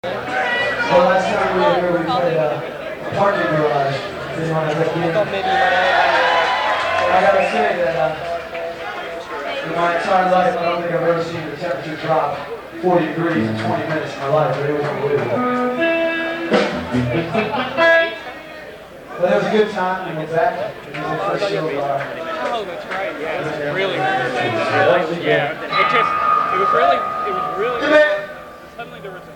Well, last time we were here, we played a parking garage. Did you want to look in? I gotta say that in my entire life, I don't think I've ever seen the temperature drop 40 degrees in 20 minutes in my life, but it was unbelievable. But it was a good time, and we're back. It was the first show of our... Oh, that's right. Yeah, it was really good. Yeah, it was really good. Suddenly there was a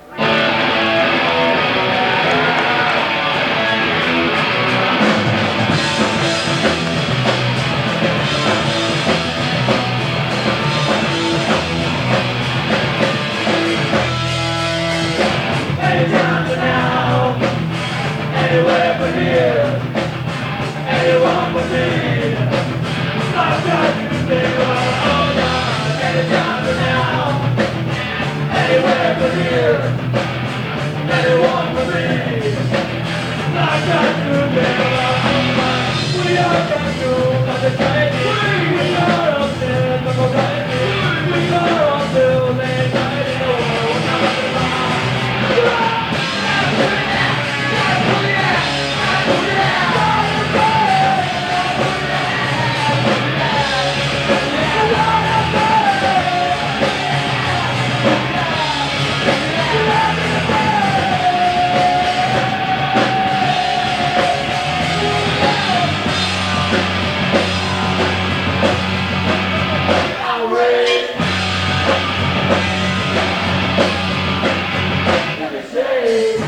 Anytime for now, anywhere but here, anyone but me. I've got you to think about all night. Anytime for now, anywhere but here, anyone but me. I've got you to think about all night. We are controlled by the crazy. We are all still the society. We are all still late night in the world. Say